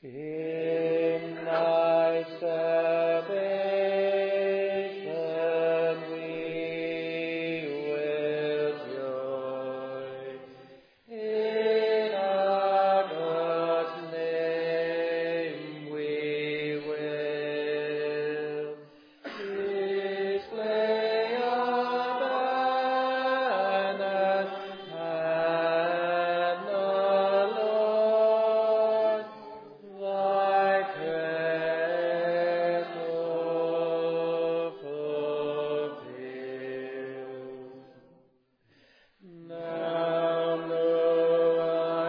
In thy salvation we will joy. In our God's name we will display our banners and the Lord thy praise fulfill. Now know I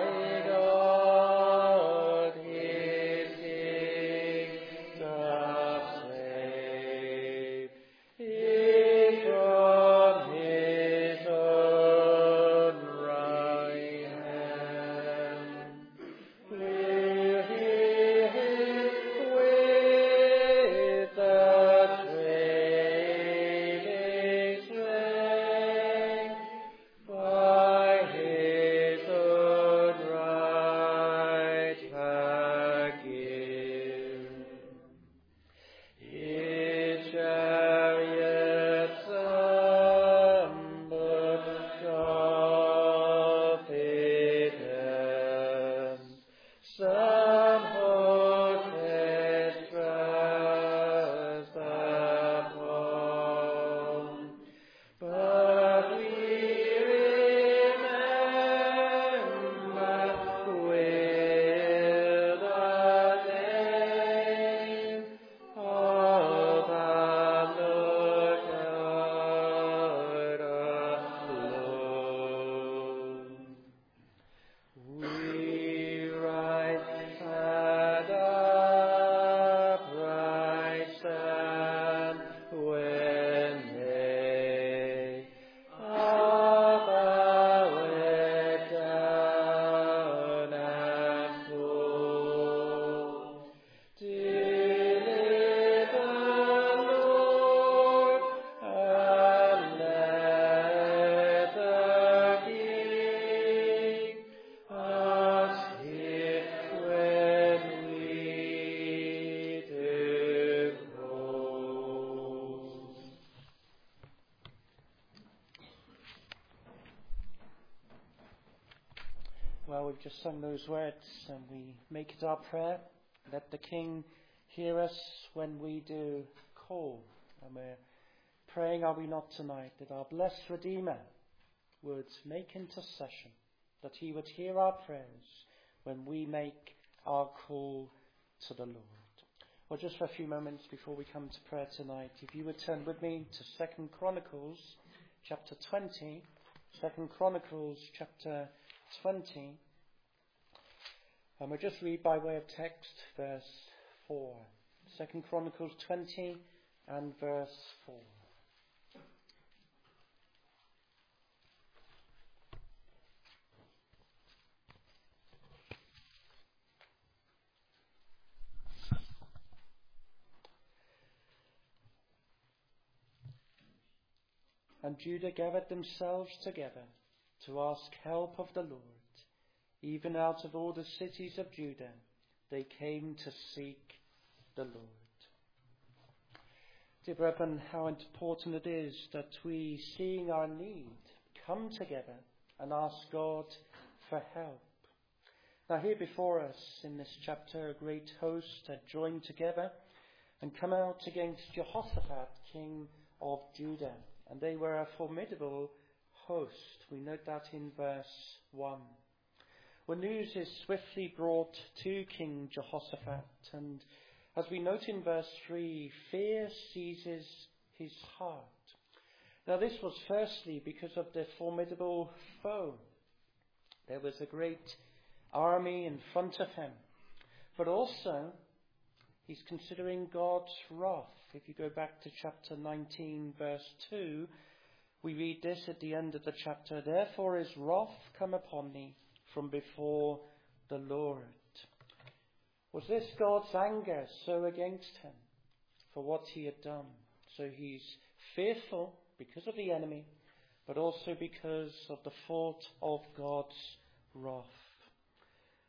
God, his King doth save, he from his own right hand. Will he with the trailing strength by his own right forgive? His chariots confident, some hosts trust upon, but we remember with the name of our Lord God alone. We rise and upright stand when they are bowed down and full. Deliver, Lord, and let the King us hear when we depose. Well, we've just sung those words and we make it our prayer. Let the King hear us when we do call. And we're praying, are we not tonight, that our blessed Redeemer would make intercession, that he would hear our prayers when we make our call to the Lord. Well, just for a few moments before we come to prayer tonight, if you would turn with me to 2 Chronicles chapter 20. 2 Chronicles chapter 20. And we'll just read by way of text verse 4. 2 Chronicles 20 and verse 4. And Judah gathered themselves together to ask help of the Lord. Even out of all the cities of Judah, they came to seek the Lord. Dear brethren, how important it is that we, seeing our need, come together and ask God for help. Now here before us in this chapter, a great host had joined together and come out against Jehoshaphat, king of Judah. And they were a formidable host. We note that in verse 1. Well, news is swiftly brought to King Jehoshaphat, and as we note in verse 3, fear seizes his heart. Now this was firstly because of the formidable foe. There was a great army in front of him, but also he's considering God's wrath. If you go back to chapter 19, verse 2, we read this at the end of the chapter. Therefore is wrath come upon me from before the Lord. Was this God's anger so against him for what he had done? So he's fearful because of the enemy, but also because of the fault of God's wrath.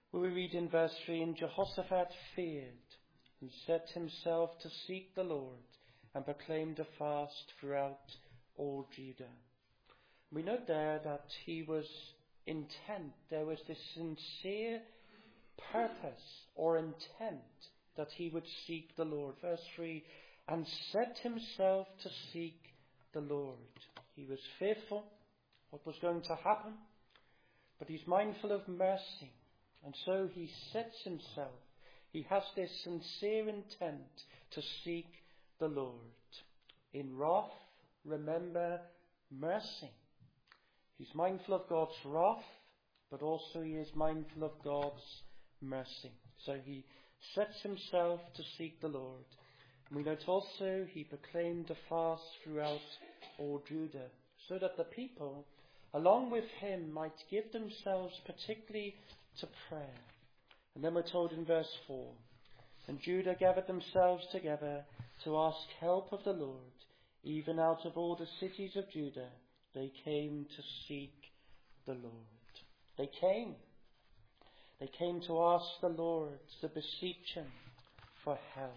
Where we read in verse 3, and Jehoshaphat feared and set himself to seek the Lord and proclaimed a fast throughout all Judah. We note there that he was intent. There was this sincere purpose or intent that he would seek the Lord. Verse 3, and set himself to seek the Lord. He was fearful what was going to happen, but he's mindful of mercy. And so he sets himself. He has this sincere intent to seek the Lord. In wrath, remember mercy. He's mindful of God's wrath, but also he is mindful of God's mercy. So he sets himself to seek the Lord. And we note also he proclaimed a fast throughout all Judah, so that the people, along with him, might give themselves particularly to prayer. And then we're told in verse 4, and Judah gathered themselves together to ask help of the Lord. Even out of all the cities of Judah, they came to seek the Lord. They came. They came to ask the Lord, to beseech him for help.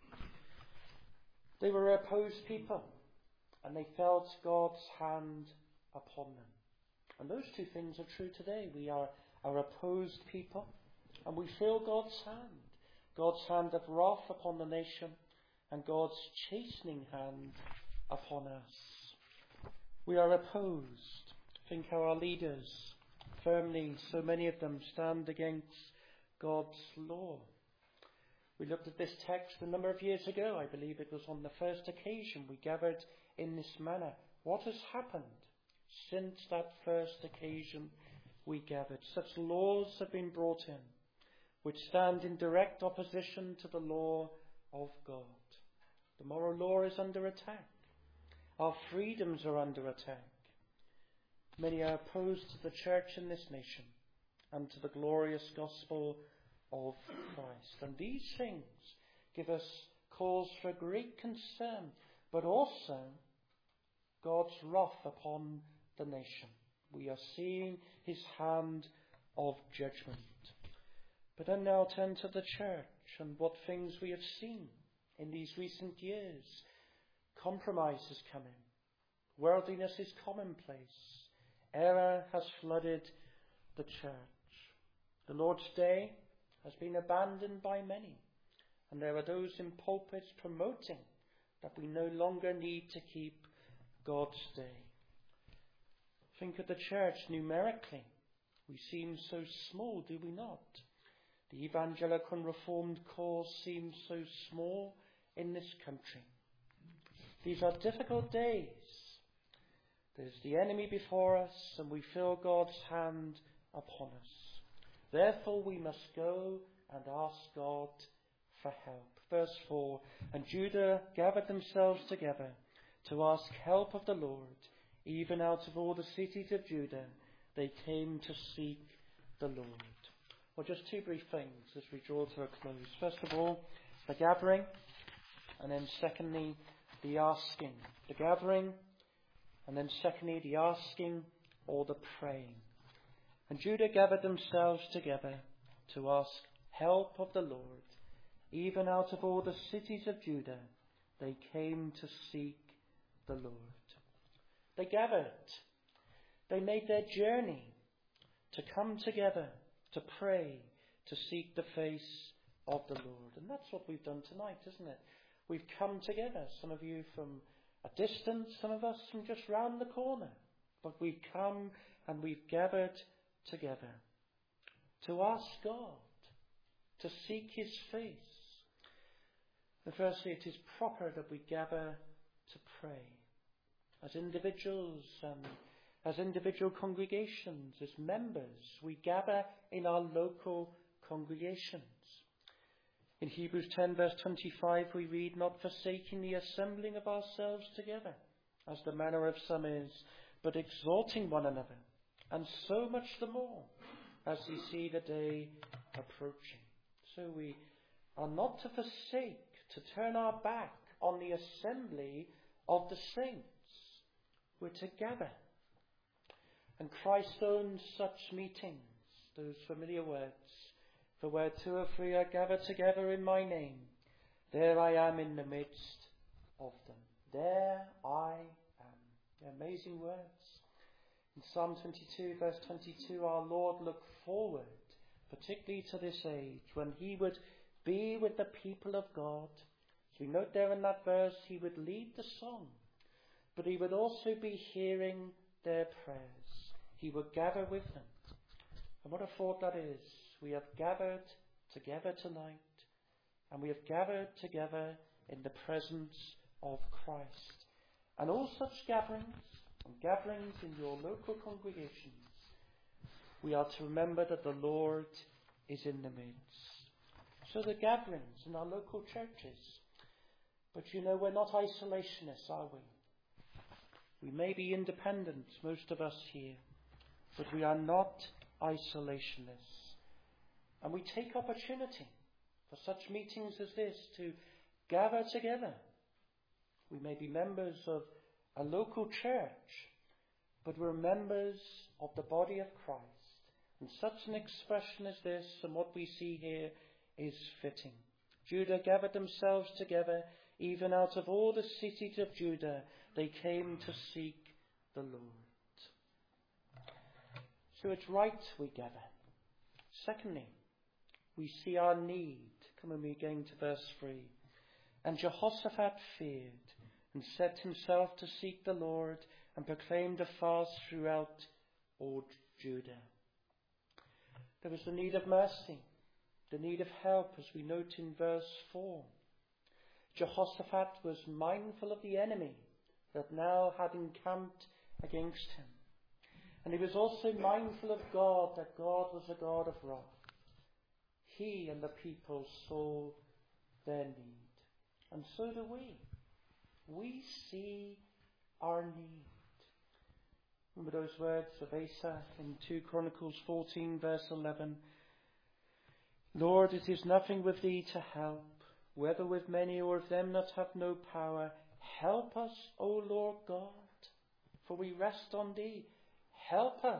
They were an opposed people, and they felt God's hand upon them. And those two things are true today. We are opposed people, and we feel God's hand of wrath upon the nation, and God's chastening hand upon us. We are opposed. Think how our leaders firmly, so many of them, stand against God's law. We looked at this text a number of years ago. I believe it was on the first occasion we gathered in this manner. What has happened since that first occasion we gathered? Such laws have been brought in which stand in direct opposition to the law of God. The moral law is under attack. Our freedoms are under attack. Many are opposed to the church in this nation and to the glorious gospel of Christ. And these things give us cause for great concern, but also God's wrath upon the nation. We are seeing his hand of judgment. But then now turn to the church and what things we have seen in these recent years. Compromise is coming. Worldliness is commonplace. Error has flooded the church. The Lord's Day has been abandoned by many, and there are those in pulpits promoting that we no longer need to keep God's Day. Think of the church numerically. We seem so small, do we not? The evangelical and reformed cause seems so small in this country. These are difficult days. There's the enemy before us, and we feel God's hand upon us. Therefore we must go and ask God for help. Verse 4, and Judah gathered themselves together to ask help of the Lord. Even out of all the cities of Judah, they came to seek the Lord. Well, just two brief things as we draw to a close. First of all, the gathering, and then secondly, the asking. The gathering, and then secondly, the asking or the praying. And Judah gathered themselves together to ask help of the Lord. Even out of all the cities of Judah, they came to seek the Lord. They gathered. They made their journey to come together, to pray, to seek the face of the Lord. And that's what we've done tonight, isn't it? We've come together, some of you from a distance, some of us from just round the corner. But we've come and we've gathered together to ask God, to seek his face. And firstly, it is proper that we gather to pray. As individuals and as individual congregations, as members, we gather in our local congregations. In Hebrews 10 verse 25 we read, not forsaking the assembling of ourselves together, as the manner of some is, but exhorting one another, and so much the more, as we see the day approaching. So we are not to forsake, to turn our back on the assembly of the saints. We're to gather. And Christ owns such meetings, those familiar words, For where 2 or 3 are gathered together in my name, there I am in the midst of them. There I am. Amazing words. In Psalm 22, verse 22, our Lord looked forward, particularly to this age, when he would be with the people of God. As we note there in that verse, he would lead the song, but he would also be hearing their prayers. He would gather with them. And what a thought that is. We have gathered together tonight, and we have gathered together in the presence of Christ. And all such gatherings, and gatherings in your local congregations, we are to remember that the Lord is in the midst. So the gatherings in our local churches. But we're not isolationists, are we? We may be independent, most of us here, but we are not isolationists. And we take opportunity for such meetings as this to gather together. We may be members of a local church, but we're members of the body of Christ. And such an expression as this, and what we see here, is fitting. Judah gathered themselves together, even out of all the cities of Judah, they came to seek the Lord. So it's right we gather. Secondly, we see our need. Come with me again to verse 3. And Jehoshaphat feared, and set himself to seek the Lord, and proclaimed a fast throughout all Judah. There was the need of mercy, the need of help, as we note in verse 4. Jehoshaphat was mindful of the enemy that now had encamped against him. And he was also mindful of God, that God was a God of wrath. He and the people saw their need. And so do we. We see our need. Remember those words of Asa in 2 Chronicles 14, verse 11. Lord, it is nothing with thee to help, whether with many or with them that have no power. Help us, O Lord God, for we rest on thee. Help us.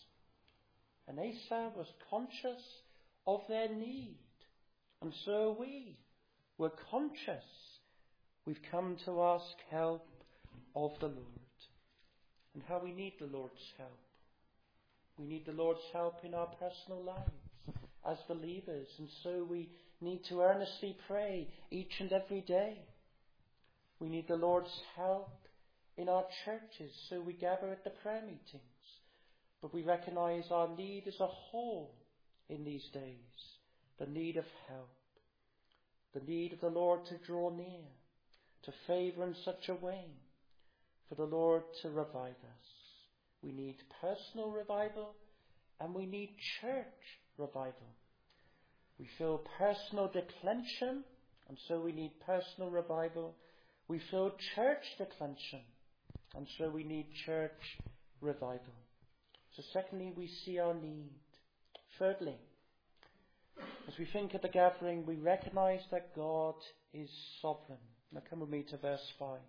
And Asa was conscious of their need. And so we're conscious. We've come to ask help of the Lord. And how we need the Lord's help. We need the Lord's help in our personal lives as believers. And so we need to earnestly pray each and every day. We need the Lord's help in our churches. So we gather at the prayer meetings. But we recognize our need as a whole in these days, the need of help, the need of the Lord to draw near, to favour in such a way, for the Lord to revive us. We need personal revival, and we need church revival. We feel personal declension, and so we need personal revival. We feel church declension, and so we need church revival. So secondly, we see our need. Thirdly, as we think of the gathering, we recognize that God is sovereign. Now come with me to verse 5.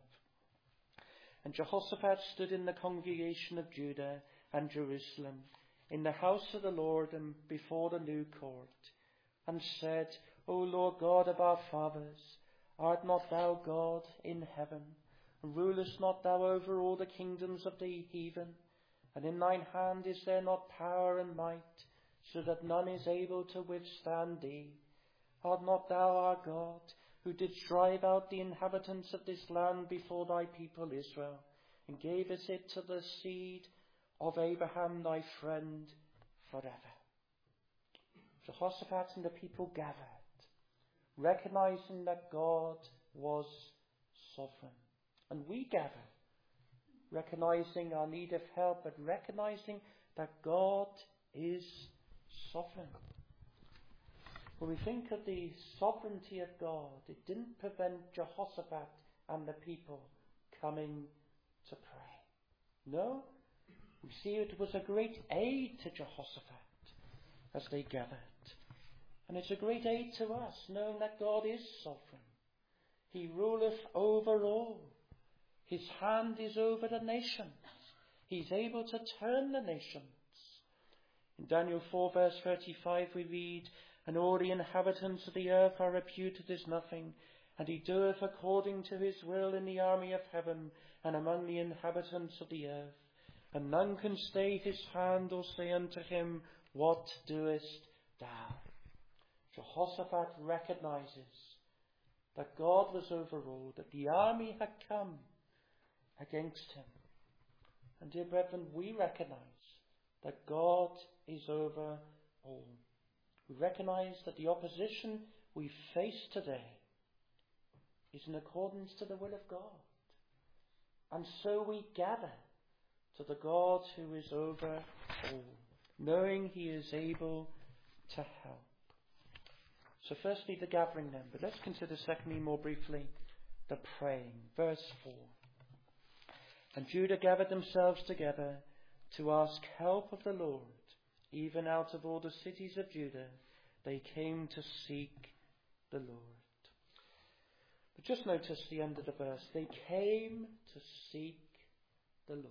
And Jehoshaphat stood in the congregation of Judah and Jerusalem, in the house of the Lord and before the new court, and said, O Lord God of our fathers, art not thou God in heaven? And rulest not thou over all the kingdoms of the heathen? And in thine hand is there not power and might, so that none is able to withstand thee? Art not thou our God, who didst drive out the inhabitants of this land before thy people Israel, and gavest it to the seed of Abraham thy friend forever? Jehoshaphat and the people gathered, recognizing that God was sovereign. And we gather, recognizing our need of help, but recognizing that God is sovereign. When we think of the sovereignty of God, it didn't prevent Jehoshaphat and the people coming to pray. No, we see it was a great aid to Jehoshaphat as they gathered. And it's a great aid to us, knowing that God is sovereign. He ruleth over all. His hand is over the nations. He's able to turn the nations. In Daniel 4 verse 35 we read, and all the inhabitants of the earth are reputed as nothing. And he doeth according to his will in the army of heaven, and among the inhabitants of the earth. And none can stay his hand, or say unto him, What doest thou? Jehoshaphat recognizes that God was overruled, that the army had come against him. And dear brethren, we recognize that God is over all. We recognize that the opposition we face today is in accordance to the will of God. And so we gather to the God who is over all, knowing he is able to help. So firstly, the gathering then, but let's consider secondly, more briefly, the praying. Verse 4. And Judah gathered themselves together to ask help of the Lord. Even out of all the cities of Judah, they came to seek the Lord. But just notice the end of the verse. They came to seek the Lord.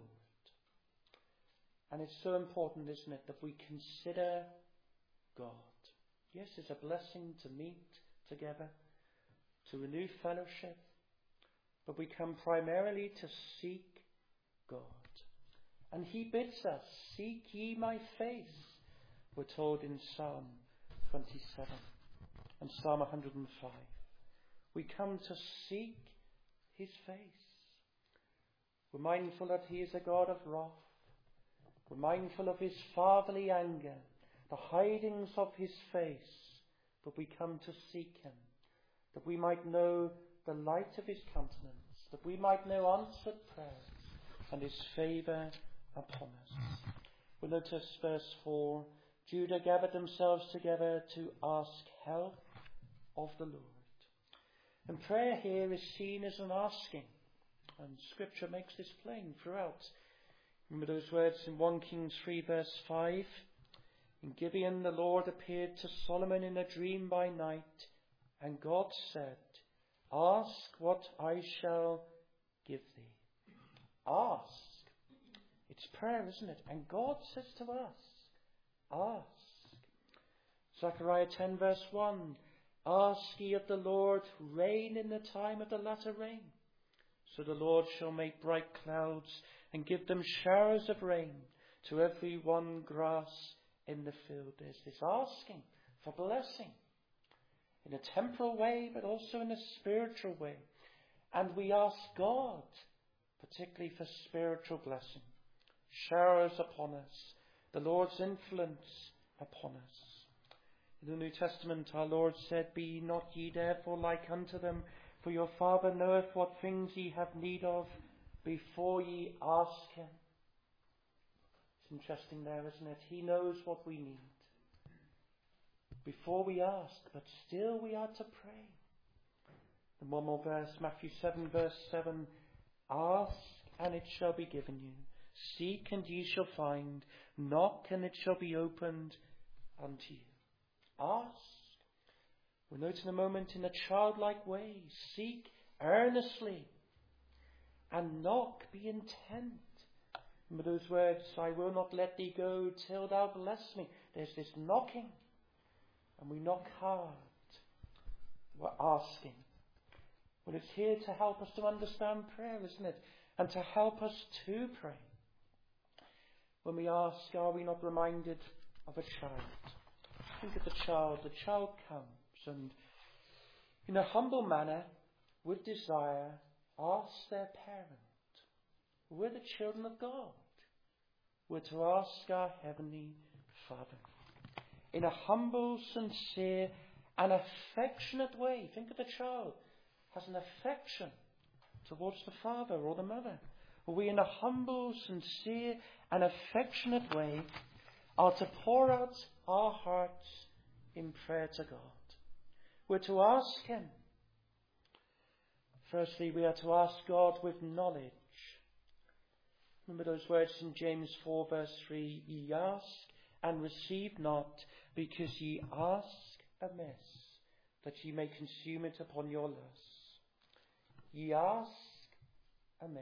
And it's so important, isn't it, that we consider God. Yes, it's a blessing to meet together, to renew fellowship, but we come primarily to seek God. And he bids us, seek ye my face, we're told in Psalm 27 and Psalm 105. We come to seek his face. We're mindful that he is a God of wrath. We're mindful of his fatherly anger, the hidings of his face, but we come to seek him, that we might know the light of his countenance, that we might know answered prayers and his favour upon us. We'll notice verse 4, Judah gathered themselves together to ask help of the Lord. And prayer here is seen as an asking, and Scripture makes this plain throughout. Remember those words in 1 Kings 3 verse 5? In Gibeon the Lord appeared to Solomon in a dream by night, and God said, Ask what I shall give thee. Ask. It's prayer, isn't it? And God says to us, ask. Zechariah 10 verse 1, Ask ye of the Lord rain in the time of the latter rain. So the Lord shall make bright clouds and give them showers of rain to every one grass in the field. There's this asking for blessing in a temporal way, but also in a spiritual way. And we ask God, particularly for spiritual blessing. Showers upon us, the Lord's influence upon us. In the New Testament our Lord said, Be ye not ye therefore like unto them, for your Father knoweth what things ye have need of before ye ask him. It's interesting there, isn't it? He knows what we need before we ask, but still we are to pray. And one more verse, Matthew 7 verse 7, Ask and it shall be given you. Seek and ye shall find. Knock and it shall be opened unto you. Ask. We'll note in a moment in a childlike way. Seek earnestly. And knock, be intent. Remember those words, I will not let thee go till thou bless me. There's this knocking. And we knock hard. We're asking. Well, it's here to help us to understand prayer, isn't it? And to help us to pray. When we ask, are we not reminded of a child? Think of the child. The child comes and in a humble manner, with desire, asks their parent. We're the children of God. We're to ask our Heavenly Father. In a humble, sincere and affectionate way. Think of the child. Has an affection towards the father or the mother. We in a humble, sincere and affectionate way are to pour out our hearts in prayer to God. We're to ask him. Firstly, we are to ask God with knowledge. Remember those words in James 4 verse 3, Ye ask and receive not, because ye ask amiss, that ye may consume it upon your lusts. Ye ask amiss.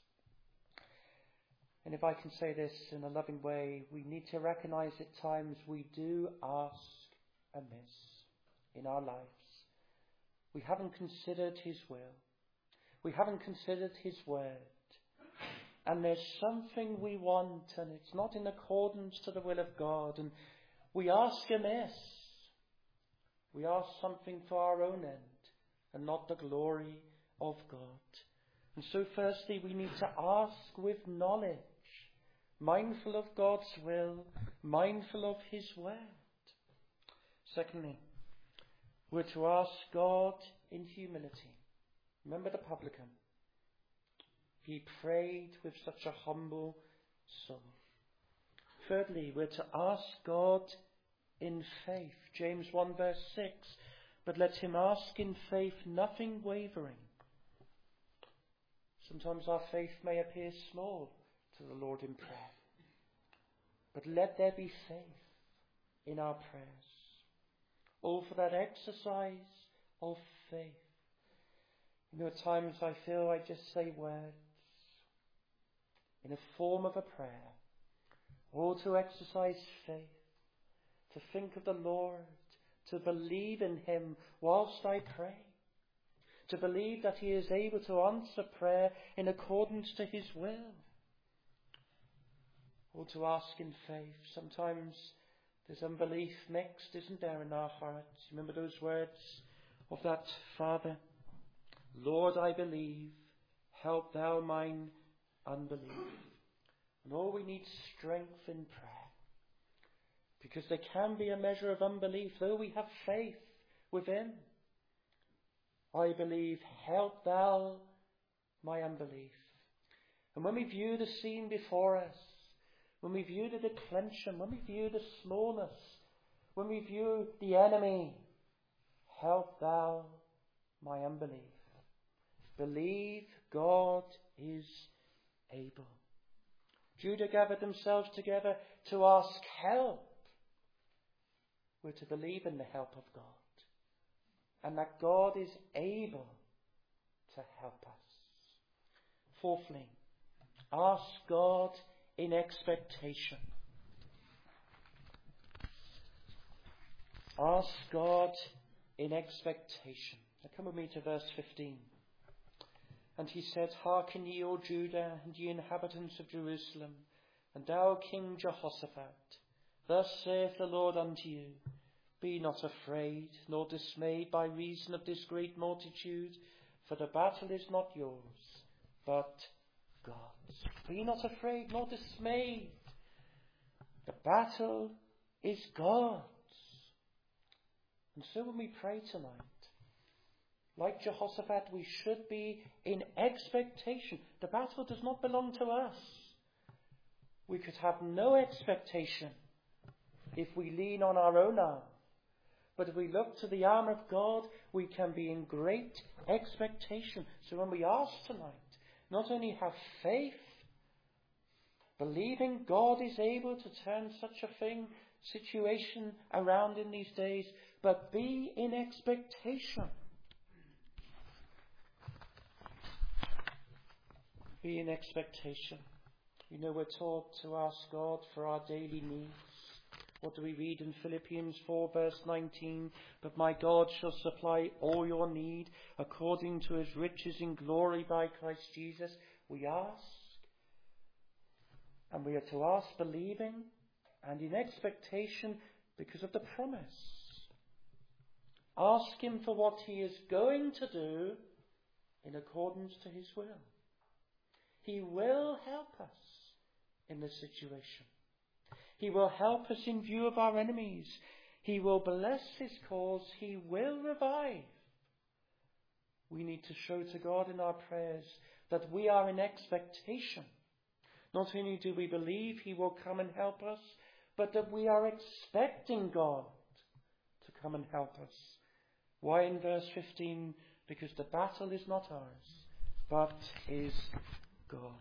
And if I can say this in a loving way, we need to recognize at times we do ask amiss in our lives. We haven't considered his will. We haven't considered his word. And there's something we want, and it's not in accordance to the will of God. And we ask amiss. We ask something for our own end, and not the glory of God. And so firstly, we need to ask with knowledge, mindful of God's will, mindful of his word. Secondly, we're to ask God in humility. Remember the publican. He prayed with such a humble soul. Thirdly, we're to ask God in faith. James 1 verse 6. But let him ask in faith, nothing wavering. Sometimes our faith may appear small to the Lord in prayer. But let there be faith in our prayers. All for that exercise of faith. At times I feel I just say words in a form of a prayer. All to exercise faith, to think of the Lord, to believe in him whilst I pray, to believe that he is able to answer prayer in accordance to his will, or to ask in faith. Sometimes there's unbelief mixed, isn't there, in our hearts? Remember those words of that father? Lord, I believe, help thou mine unbelief. And all we need strength in prayer. Because there can be a measure of unbelief, though we have faith within. I believe, help thou my unbelief. And when we view the scene before us, when we view the declension, when we view the smallness, when we view the enemy, help thou my unbelief. Believe God is able. Judah gathered themselves together to ask help. We're to believe in the help of God, and that God is able to help us. Fourthly, ask God in expectation. Ask God in expectation. Now come with me to verse 15. And he said, Hearken ye, O Judah, and ye inhabitants of Jerusalem, and thou King Jehoshaphat. Thus saith the Lord unto you, Be not afraid, nor dismayed by reason of this great multitude, for the battle is not yours, but God's. Be not afraid, nor dismayed. The battle is God's. And so when we pray tonight, like Jehoshaphat, we should be in expectation. The battle does not belong to us. We could have no expectation if we lean on our own arm. But if we look to the arm of God, we can be in great expectation. So when we ask tonight, not only have faith, believing God is able to turn such a situation around in these days, but be in expectation. Be in expectation. We're taught to ask God for our daily needs. What do we read in Philippians 4 verse 19? But my God shall supply all your need according to his riches in glory by Christ Jesus. We ask. And we are to ask believing and in expectation because of the promise. Ask him for what he is going to do in accordance to his will. He will help us in this situation. He will help us in view of our enemies. He will bless his cause. He will revive. We need to show to God in our prayers that we are in expectation. Not only do we believe he will come and help us, but that we are expecting God to come and help us. Why in verse 15? Because the battle is not ours, but is God's.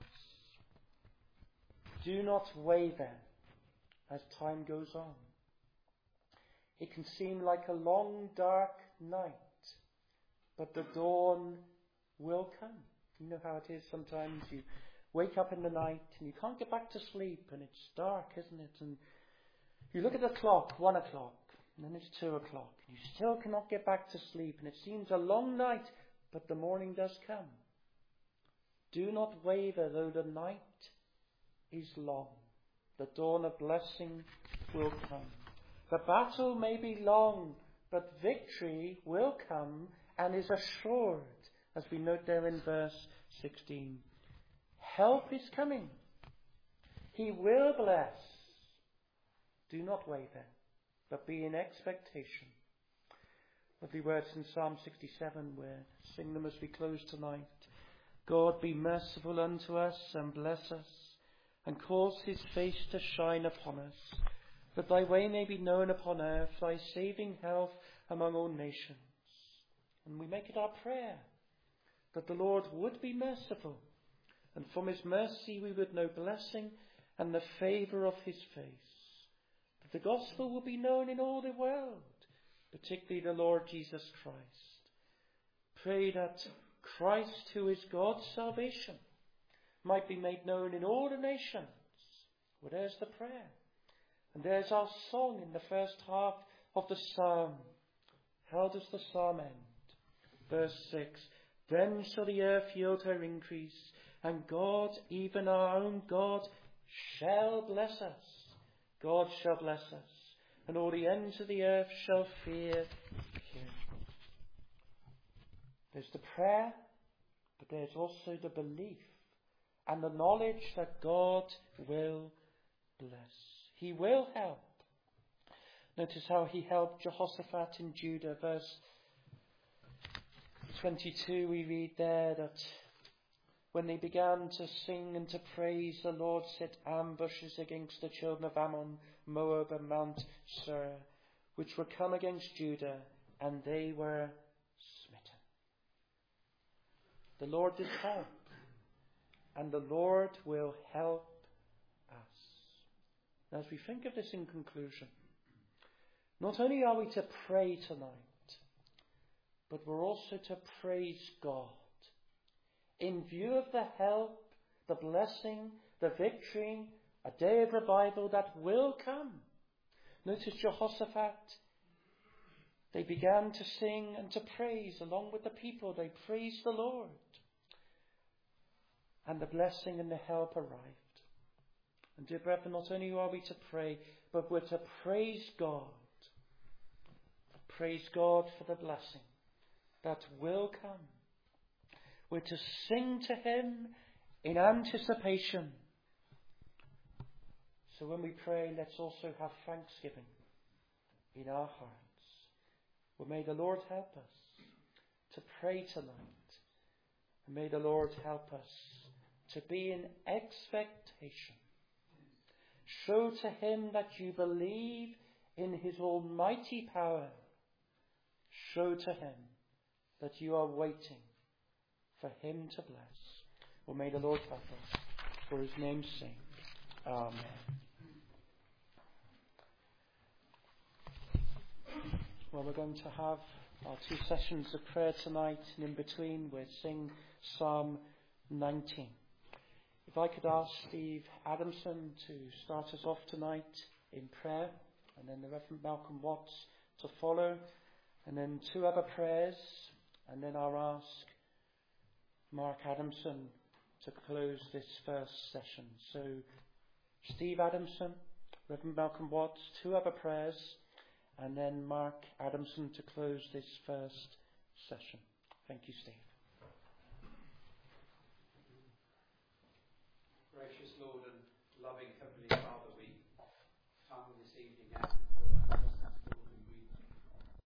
Do not waver as time goes on. It can seem like a long, dark night, but the dawn will come. You know how it is sometimes. You wake up in the night and you can't get back to sleep and it's dark, isn't it? And you look at the clock, 1 o'clock. And then it's 2 o'clock. And you still cannot get back to sleep. And it seems a long night, but the morning does come. Do not waver, though the night is long. The dawn of blessing will come. The battle may be long, but victory will come and is assured, as we note there in verse 16. Help is coming. He will bless. Do not waver, but be in expectation. Lovely words in Psalm 67, we'll sing them as we close tonight. God, be merciful unto us and bless us, and cause his face to shine upon us, that thy way may be known upon earth, thy saving health among all nations. And we make it our prayer that the Lord would be merciful, and from his mercy we would know blessing and the favour of his face, that the gospel will be known in all the world, particularly the Lord Jesus Christ. Pray that Christ, who is God's salvation, might be made known in all the nations. Well, there's the prayer. And there's our song in the first half of the psalm. How does the psalm end? Verse 6. Then shall the earth yield her increase, and God, even our own God, shall bless us. God shall bless us, and all the ends of the earth shall fear him. There's the prayer, but there's also the belief and the knowledge that God will bless. He will help. Notice how he helped Jehoshaphat in Judah. Verse 22, we read there that when they began to sing and to praise, the Lord set ambushes against the children of Ammon, Moab, and Mount Seir, which were come against Judah, and they were smitten. The Lord did help, and the Lord will help us. As we think of this in conclusion, not only are we to pray tonight, but we're also to praise God in view of the help, the blessing, the victory, a day of revival that will come. Notice Jehoshaphat, they began to sing and to praise along with the people. They praised the Lord. And the blessing and the help arrived. And dear brethren, not only are we to pray, but we're to praise God. Praise God for the blessing that will come. We're to sing to him in anticipation. So when we pray, let's also have thanksgiving in our hearts. Well, may the Lord help us to pray tonight. And may the Lord help us to be in expectation. Show to him that you believe in his almighty power. Show to him that you are waiting for him to bless. Well, may the Lord help us for his name's sake. Amen. Well, we're going to have our 2 sessions of prayer tonight, and in between we'll sing Psalm 19. If I could ask Steve Adamson to start us off tonight in prayer, and then the Reverend Malcolm Watts to follow, and then 2 other prayers, and then I'll ask Mark Adamson to close this first session. So, Steve Adamson, Reverend Malcolm Watts, 2 other prayers, and then Mark Adamson to close this first session. Thank you, Steve. Gracious Lord and loving Heavenly